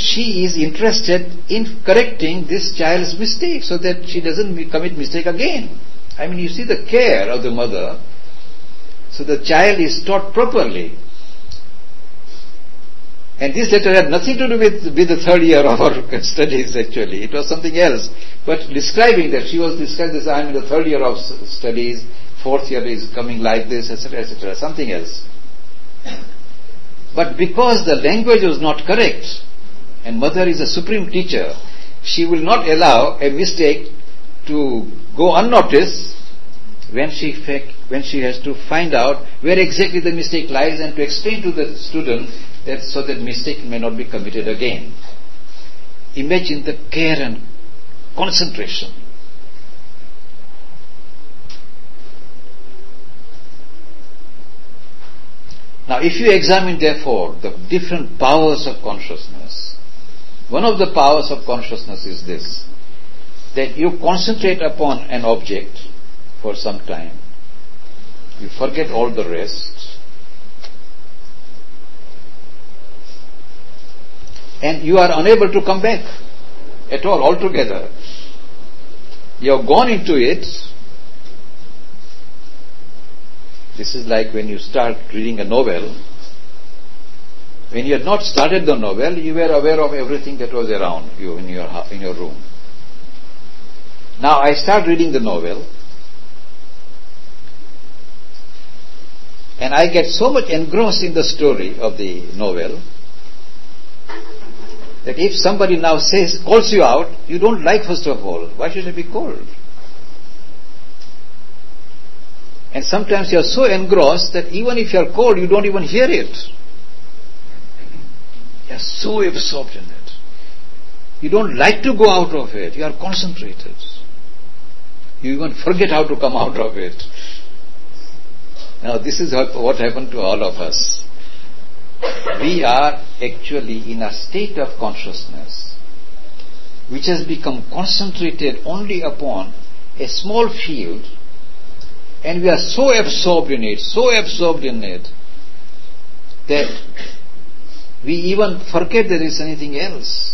she is interested in correcting this child's mistake so that she doesn't commit mistake again. I mean, you see the care of the mother, so the child is taught properly. And this letter had nothing to do with the third year of her studies actually. It was something else. But describing that, she was describing this, I am in the third year of studies, fourth year is coming like this, etc., etc., something else. But because the language was not correct, and mother is a supreme teacher, she will not allow a mistake to go unnoticed when she has to find out where exactly the mistake lies and to explain to the student that so that mistake may not be committed again. Imagine the care and concentration. Now, if you examine, therefore, the different powers of consciousness, one of the powers of consciousness is this, that you concentrate upon an object for some time, you forget all the rest, and you are unable to come back at all, altogether. You have gone into it. This is like when you start reading a novel. When you had not started the novel, you were aware of everything that was around you in your room. Now I start reading the novel, and I get so much engrossed in the story of the novel that if somebody now calls you out, you don't like, first of all. Why should I be called? And sometimes you are so engrossed that even if you are called, you don't even hear it. You are so absorbed in it. You don't like to go out of it. You are concentrated. You even forget how to come out of it. Now this is what happened to all of us. We are actually in a state of consciousness which has become concentrated only upon a small field, and we are so absorbed in it, that we even forget there is anything else.